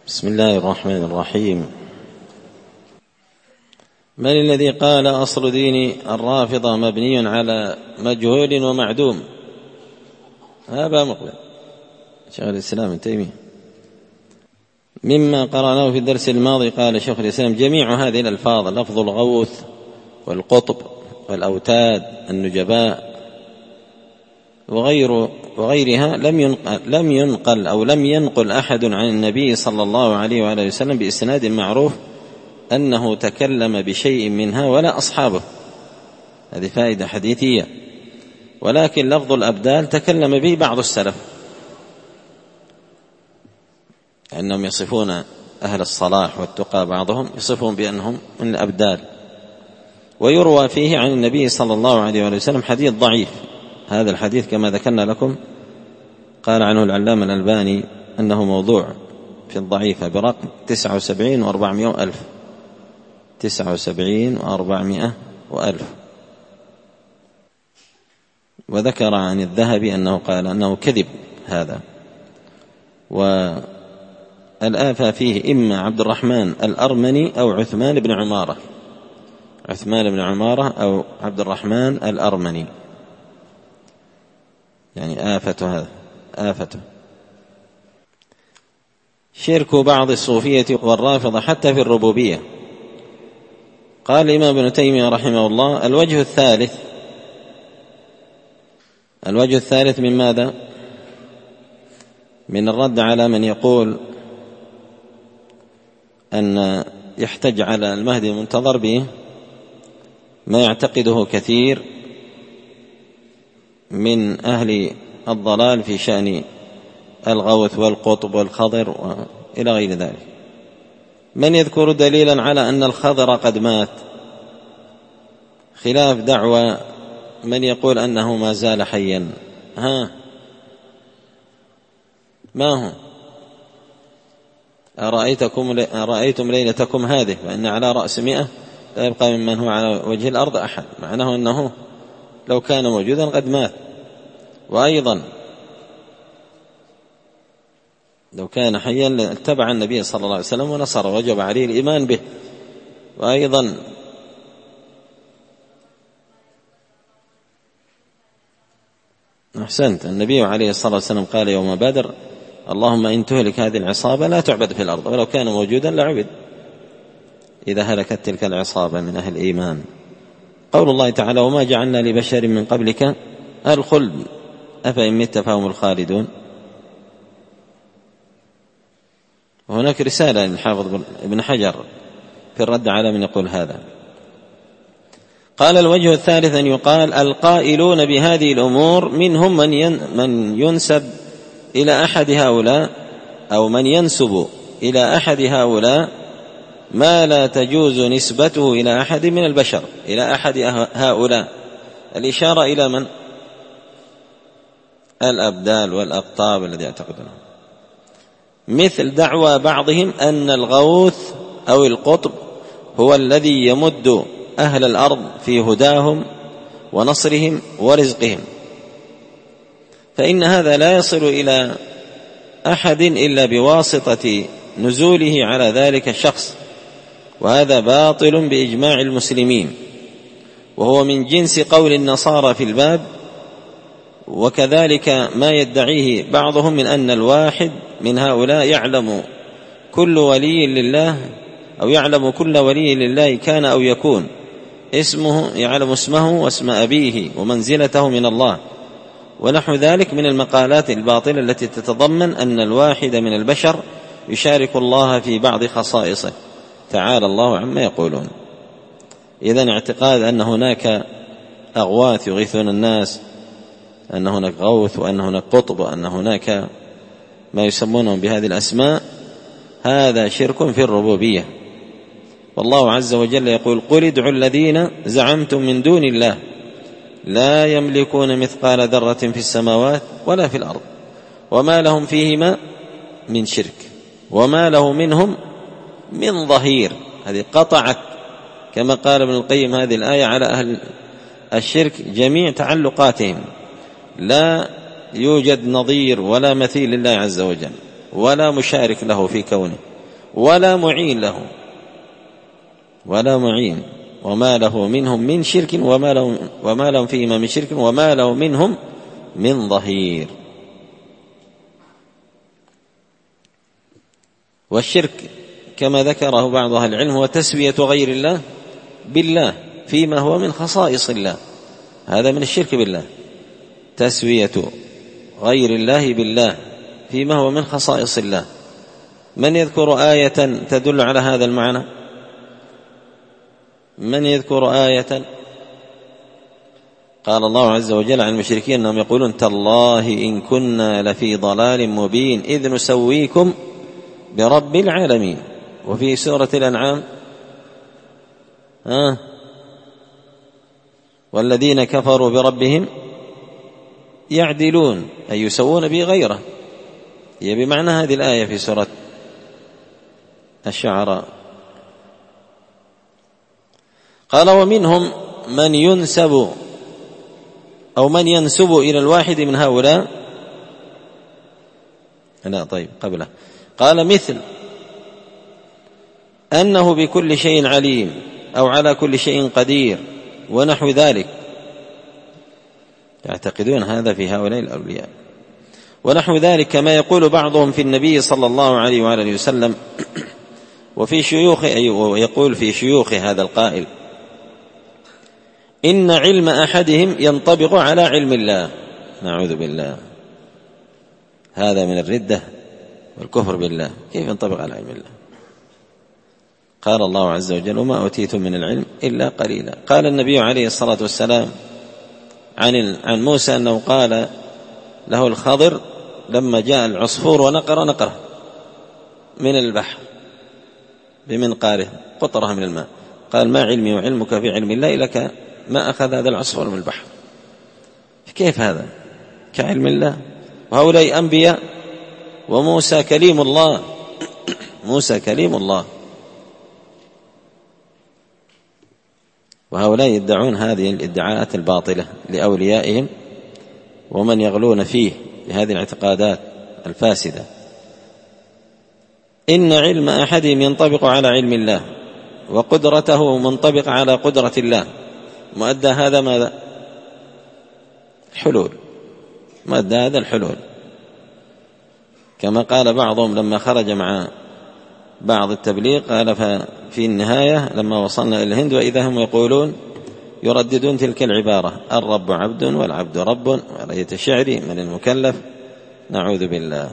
بسم الله الرحمن الرحيم. من الذي قال أصل دين الرافضة مبني على مجهول ومعدوم؟ هذا مقبل شيخ الإسلام ابن تيمية. مما قرأناه في الدرس الماضي قال شيخ الإسلام: جميع هذه الألفاظ، لفظ الغوث والقطب والأوتاد النجباء وغيرها لم ينقل أحد عن النبي صلى الله عليه وآله وسلم بإسناد معروف أنه تكلم بشيء منها ولا أصحابه. هذه فائدة حديثية. ولكن لفظ الأبدال تكلم به بعض السلف، أنهم يصفون أهل الصلاح والتقى، بعضهم يصفهم بأنهم من الأبدال. ويروى فيه عن النبي صلى الله عليه وآله وسلم حديث ضعيف. هذا الحديث كما ذكرنا لكم قال عنه العلامة الألباني أنه موضوع في الضعيفة برقم 79 و400 ألف. 79 و400 وألف. وذكر عن الذهبي أنه قال أنه كذب هذا. والآفة فيه إما عبد الرحمن الأرمني أو عثمان بن عمارة. عثمان بن عمارة أو عبد الرحمن الأرمني، يعني آفة. هذا آفته. شرك بعض الصوفية والرافضة حتى في الربوبية. قال الإمام ابن تيمية رحمه الله: الوجه الثالث من ماذا؟ من الرد على من يقول أن يحتج على المهدي المنتظر به ما يعتقده كثير من أهل الضلال في شأن الغوث والقطب والخضر وإلى غير ذلك. من يذكر دليلا على أن الخضر قد مات، خلاف دعوى من يقول أنه ما زال حيا؟ ما هو؟ أرأيتم ليلتكم هذه فإن على رأس 100 لا يبقى ممن هو على وجه الأرض أحد، معناه أنه لو كان موجودا قد مات. وأيضا لو كان حيا اتبع النبي صلى الله عليه وسلم ونصر، وجب عليه الإيمان به. وأيضا أحسنت، النبي عليه الصلاة والسلام قال يوم بدر: اللهم إن تهلك هذه العصابة لا تعبد في الأرض، ولو كان موجودا لعبد إذا هلكت تلك العصابة من أهل الإيمان. قول الله تعالى: وما جعلنا لبشر من قبلك الخلد أفإن مت فهم الخالدون. وهناك رسالة للحافظ ابن حجر في الرد على من يقول هذا. قال: الوجه الثالث أن يقال: القائلون بهذه الأمور منهم من ينسب إلى أحد هؤلاء، أو من ينسب إلى أحد هؤلاء ما لا تجوز نسبته إلى أحد من البشر، إلى أحد هؤلاء. الإشارة إلى من؟ الأبدال والأقطاب الذي يعتقدونه، مثل دعوى بعضهم أن الغوث أو القطب هو الذي يمد أهل الأرض في هداهم ونصرهم ورزقهم، فإن هذا لا يصل إلى أحد إلا بواسطة نزوله على ذلك الشخص، وهذا باطل بإجماع المسلمين، وهو من جنس قول النصارى في الباب. وكذلك ما يدعيه بعضهم من أن الواحد من هؤلاء يعلم كل ولي لله، أو يعلم كل ولي لله كان أو يكون، يعلم اسمه واسم أبيه ومنزلته من الله، ونحو ذلك من المقالات الباطلة التي تتضمن أن الواحد من البشر يشارك الله في بعض خصائصه، تعالى الله عما يقولون. إذن اعتقاد أن هناك أغواث يغيثون الناس، أن هناك غوث، وأن هناك قطب، وأن هناك ما يسمونهم بهذه الأسماء، هذا شرك في الربوبية. والله عز وجل يقول: قل ادعوا الذين زعمتم من دون الله لا يملكون مثقال ذرة في السماوات ولا في الأرض وما لهم فيهما من شرك وما له منهم من ظهير. هذه قطعت كما قال ابن القيم هذه الآية على أهل الشرك جميع تعلقاتهم، لا يوجد نظير ولا مثيل لله عز وجل، ولا مشارك له في كونه، ولا معين له، ولا معين، وما له منهم من شرك وما لهم فيهما من شرك وما له منهم من ظهير. والشرك كما ذكره بعض أهل العلم هو تسوية غير الله بالله فيما هو من خصائص الله، هذا من الشرك بالله، تسوية غير الله بالله فيما هو من خصائص الله. من يذكر آية تدل على هذا المعنى؟ من يذكر آية؟ قال الله عز وجل عن المشركين أنهم يقولون تالله إن كنا لفي ضلال مبين إذ نسويكم برب العالمين. وفي سورة الأنعام والذين كفروا بربهم يعدلون، أي يسوون به غيره، هي بمعنى هذه الآية في سورة الشعراء. قال ومنهم من ينسب أو من ينسب إلى الواحد من هؤلاء. لا طيب قبله قال مثل أنه بكل شيء عليم أو على كل شيء قدير ونحو ذلك، يعتقدون هذا في هؤلاء الأولياء، ونحو ذلك كما يقول بعضهم في النبي صلى الله عليه وآله وسلم وفي شيوخه، ويقول في شيوخ هذا القائل إن علم أحدهم ينطبق على علم الله. نعوذ بالله، هذا من الردة والكفر بالله، كيف ينطبق على علم الله؟ قال الله عز وجل وما أوتيتم من العلم إلا قليلا. قال النبي عليه الصلاة والسلام عن موسى أنه قال له الخضر لما جاء العصفور ونقر نقره من البحر بمنقاره قطرها من الماء، قال ما علمي وعلمك في علم الله لك ما أخذ هذا العصفور من البحر. كيف هذا كعلم الله؟ وهؤلاء أنبياء وموسى كليم الله، موسى كليم الله، وهؤلاء يدعون هذه الادعاءات الباطلة لأوليائهم ومن يغلون فيه لهذه الاعتقادات الفاسدة. إن علم أحدهم ينطبق على علم الله وقدرته منطبق على قدرة الله، مؤدى هذا ماذا؟ الحلول، مؤدى هذا الحلول، كما قال بعضهم لما خرج مع بعض التبليغ قال في النهاية لما وصلنا إلى الهند وإذا هم يقولون يرددون تلك العبارة الرب عبد والعبد رب ورأية الشعري من المكلف، نعوذ بالله.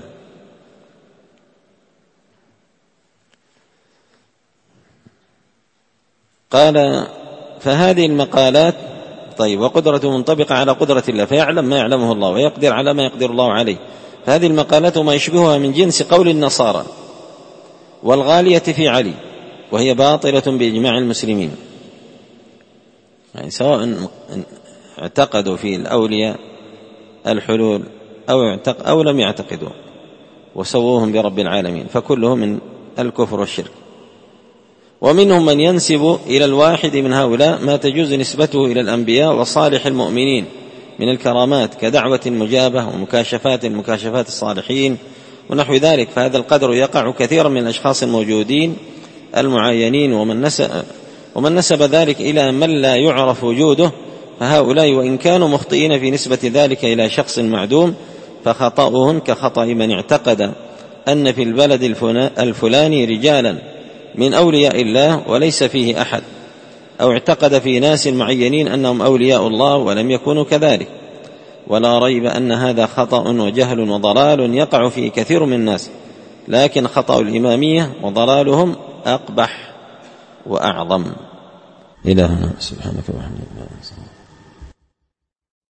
قال فهذه المقالات طيب وقدرته منطبقة على قدرة الله فيعلم ما يعلمه الله ويقدر على ما يقدر الله عليه، فهذه المقالات وما يشبهها من جنس قول النصارى والغالية في علي، وهي باطلة بإجماع المسلمين. يعني سواء اعتقدوا في الأولياء الحلول أو لم يعتقدوا وسووهم برب العالمين، فكلهم من الكفر والشرك. ومنهم من ينسب إلى الواحد من هؤلاء ما تجوز نسبته إلى الأنبياء وصالح المؤمنين من الكرامات كدعوة مجابة ومكاشفات الصالحين ونحو ذلك، فهذا القدر يقع كثيرا من الأشخاص الموجودين المعاينين، ومن نسب ذلك إلى من لا يعرف وجوده فهؤلاء وإن كانوا مخطئين في نسبة ذلك إلى شخص معدوم فخطأهم كخطأ من اعتقد أن في البلد الفلاني رجالا من أولياء الله وليس فيه أحد، أو اعتقد في ناس معينين أنهم أولياء الله ولم يكونوا كذلك. ولا ريب أن هذا خطأ وجهل وضلال يقع فيه كثير من الناس، لكن خطأ الإمامية وضلالهم أقبح وأعظم. إلهنا سبحانك وبحمدك.